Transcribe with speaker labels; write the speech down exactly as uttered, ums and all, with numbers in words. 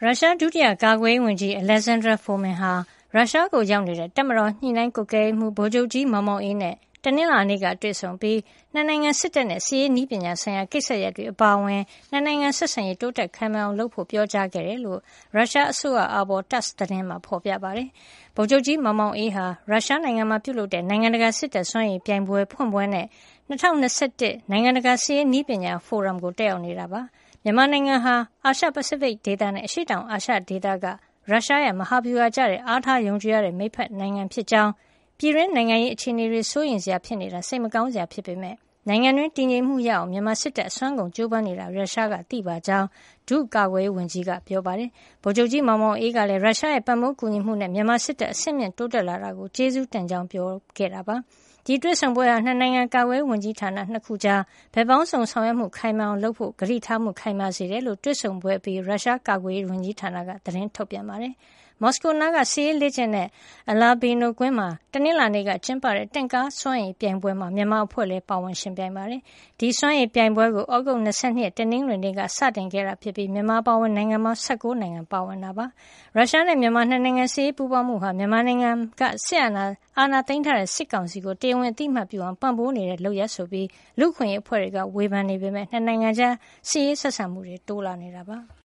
Speaker 1: ရုရှားဒုတိယကာကွယ်ရေးဝန်ကြီး Alexander Fomin ဟာရုရှားကိုရောက်နေတဲ့တပ်မတော်ညှိနှိုင်းကွပ်ကဲမှုဗိုလ်ချုပ်ကြီးမောင်မောင်အေးနဲ့တနင်္လာနေ့ကတွေ့ဆုံပြီးနှစ်နိုင်ငံစစ်တပ်နဲ့စစ်ရေးနည်းပညာဆိုင်ရာကိစ္စရပ်တွေအပါအဝင်နှစ်နိုင်ငံဆက်ဆံရေးတိုးတက်ခိုင်မာအောင်လုပ်ဖို့ပြောကြားခဲ့တယ်လို့ရုရှားအစိုးရအာဘော် TASS သတင်းမှာဖော်ပြပါတယ်။ဗိုလ်ချုပ်ကြီးမောင်မောင်အေးဟာရုရှားနိုင်ငံမှာပြုလုပ်တဲ့နိုင်ငံတကာစစ်တပ်စွမ်းရည်ပြိုင်ပွဲဖွင့်ပွဲနဲ့၂၀၂၁နိုင်ငံတကာစစ်ရေးနည်းပညာဖိုရမ်ကိုတက်ရောက်နေတာပါ။မြန်မာနိုင်ငံဟာအာရှပစိဖိတ်ဒေသနဲ့အရှေ့တောင်အာရှဒေသကရုရှားရဲ့မဟာဗျူဟာကျတဲ့အားထားယုံကြည်ရတဲ့မိတ်ဖက်နိုင်ငံဖြစ်ကြောင်းပြည်တွင်းနိုင်ငံရေးအခြေအနေတွေစိုးရိမ်စရာဖြစ်နေတာစိတ်မကောင်းစရာဖြစ်ပေမဲ့နိုင်ငံတွင်းတည်ငြိမ်မှုရအောင်မြန်မာစစ်တပ်အစွမ်းကုန်ကြိုးပမ်းနေတာရုရှားကသိပါကြောင်းဒုကာကွယ်ရေးဝန်ကြီးကပြောပါတယ်။ဗိုလ်ချုပ်ကြီးမောင်မောင်အေးကလည်းရုရှားရဲ့ပံ့ပိုးကူညီမှုနဲ့မြန်မာစစ်တပ်အဆင့်မြင့်တိုးတက်လာတာကိုကျေးဇူးတင်ကြောင်းပြောခဲ့တာပါ။ဒီတွေ့ဆုံပွဲဟာနှစ်နိုင်ငံကာကွယ်ရေးဝန်ကြီးဌာနနှစ်ခုကြားဘက်ပေါင်းစုံဆောင်ရွက်မှုခိုင်မာအောင်လုပ်ဖို့ကတိထားမှုခိုင်မာစေတယ်လို့တွေ့ဆုံပွဲပြီးရုရှားကာကွယ်ရေးဝန်ကြီးဌာနကသတင်းထုတ်ပြန်ပါတယ်။မော်စကိုနားကစစ်ရေးလေ့ကျင့်တဲ့ Alabino ကွင်းမှာတနင်္လာနေ့ကကျင်းပတဲ့တင့်ကားစွမ်းရည်ပြိုင်ပွဲမှာမြန်မာအဖွဲ့လည်းပါဝင်ရှင်ပြိုင်ပါတယ်။ဒီစွမ်းရည်ပြိုင်ပွဲကိုဩဂုတ်၂၂ရက်တနင်္ဂနွေနေ့ကစတင်ခဲ့တာဖြစ်ပြီးမြန်မာပါဝင်နိုင်ငံပေါင်း၁၉နိုင်ငံပါဝင်တာပါ။ရုရှားနဲ့မြန်မာနှစ်နိုင်ငံစစ်ရေးပူးပေါင်းမှုဟာမြန်မာနိုင်ငံကစစ်အာဏာအာဏာသိမ်းထားတဲ့စစ်ကောင်စီကိုတရားဝင်အသိအမှတ်ပြုအောင်ပံ့ပိုးနေတဲ့လုပ်ရပ်ဆိုပြီးလူ့အခွင့်အရေးအဖွဲ့တွေကဝေဖန်နေပေမဲ့နှစ်နိုင်ငံကြားစစ်ရေးဆက်ဆံမှုတွေတိုးလာနေတာပါ။